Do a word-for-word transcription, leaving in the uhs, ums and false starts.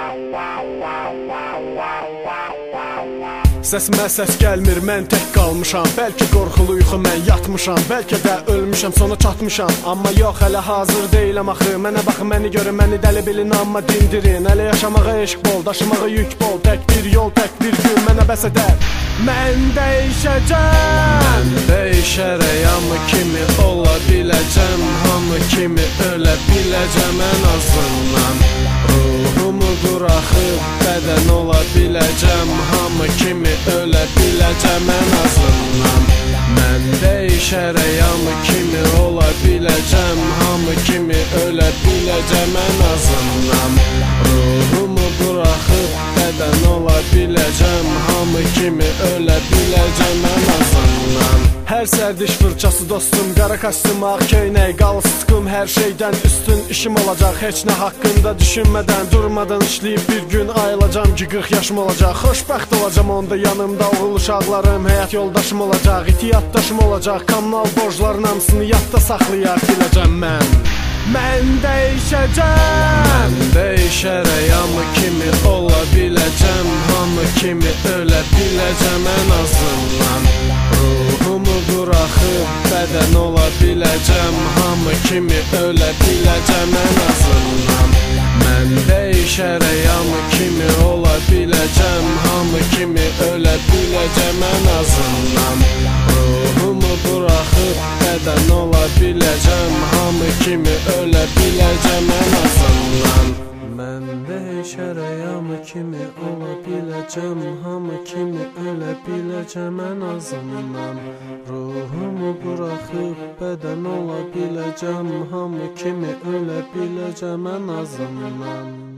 Səsimə səs gəlmir, mən tək qalmışam. Bəlkə qorxulu yuxu mən yatmışam, bəlkə də ölmüşəm, sona çatmışam. Amma yox, hələ hazır deyiləm axı. Mənə baxın, məni görün, məni dəli bilin, amma dindirin. Hələ yaşamağa eşq bol, daşımağa yük bol. Tək bir yol, tək bir gün mənə bəs edər. Mən dəyişəcəm, mən dəyişərək, hamı kimi ola biləcəm. Hamı kimi ölə biləcəm ən azından. Ruhumu buraxıb bədən ola biləcəm. Hamı kimi ölə biləcəm ən azından. Mən dəyişərək, hamı kimi ola biləcəm. Hamı kimi ölə biləcəm ən azından. Ruhumu buraxıb bədən ola biləcəm. Hamı kimi ölə biləcəm ən azından. Hər sərdiş fırçası dostum, qara kostyum, ağ köynək, qalstıqım hər şeydən üstün işim olacaq. Heç nə haqqında düşünmədən, durmadan işləyib bir gün ayılacam ki qırx yaşım olacaq. Xoşbəxt olacam onda yanımda, oğul uşaqlarım, həyat yoldaşım olacaq. İti yaddaşım olacaq, kommunal borcların hamısını yadda saxlayaq biləcəm mən. Mən dəyişəcəm, mən dəyişərək, hamı kimi ola biləcəm. Hamı kimi ölə biləcəm ən azından. Ruhumu buraxıb bədən ola biləcəm. Hamı kimi ölə biləcəm ən azından. Mən dəyişərək, hamı kimi ola biləcəm. Hamı kimi ölə biləcəm ən azından. Ruhumu buraxıb bədən ola biləcəm. Hamı kimi ölə biləcəm ən azından. Mən dəyişərək, hamı kimi ola biləcəm. Hamı kimi ölə biləcəm ən azından. Ruhumu buraxıb bədən ola biləcəm. Hamı kimi ölə biləcəm ən azından.